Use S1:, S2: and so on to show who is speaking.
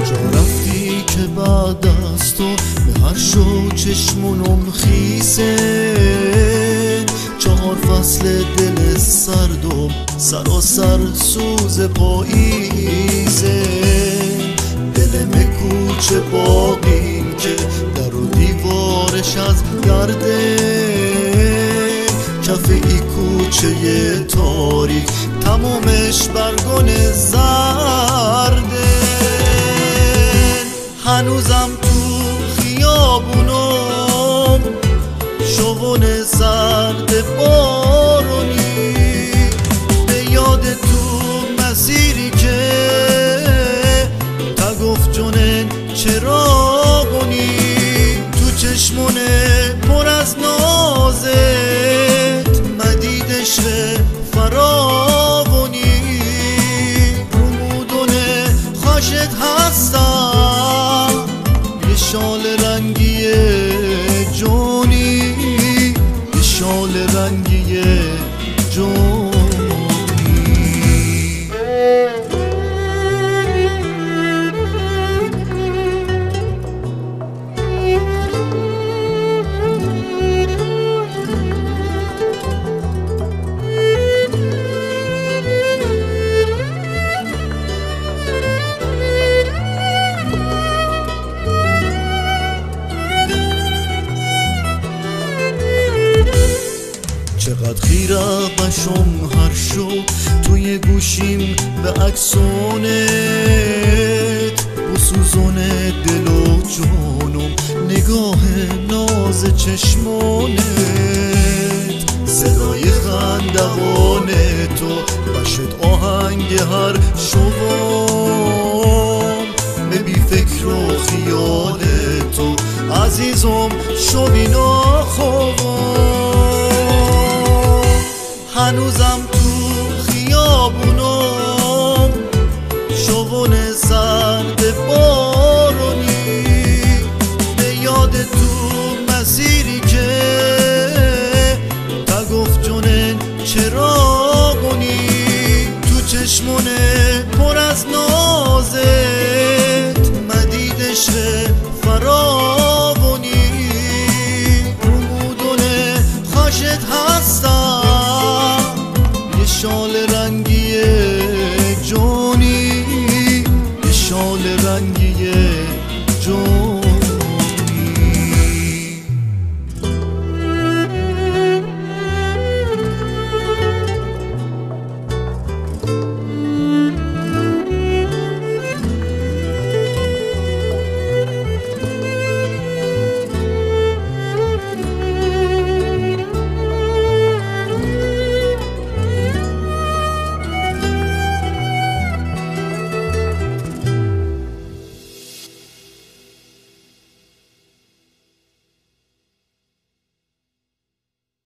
S1: کجا رفتی که بعد از تو به هر شو چشمونم خیسه؟ 4 فصل دل سردم سراسر سوز پاییزه. دل کوچه باقیم که در و دیوارش از گرده، کف ای کوچه تاریک تمامش برگن زرده. هنوزم تو خیابونم شوون زرد بارونی، به یاد تو مسیری که تا گفت جونن چراغونی، تو چشمونه پر از نازت مدیدش فراونی، رمودونه خوشت هستم یه شال رنگی جونی، یه شال رنگی جونی. چقدر خیره بشم هر شو توی گوشیم به عکسونت، بسوزونه دل و جانم نگاه ناز چشمانت، صدای خندوان تو بشت آهنگ هر شوام، به بی فکر و خیال تو عزیزم شوی ناخوام. هنوزم تو خیابونم شوون زرد بارونی، به یاد تو مسیری که تا گفت جونن چراغونی، تو چشمونه پر از نازت مدیدش فراونی، رمودونه خوشت هستم یه شال رنگی جونی، یه شال رنگی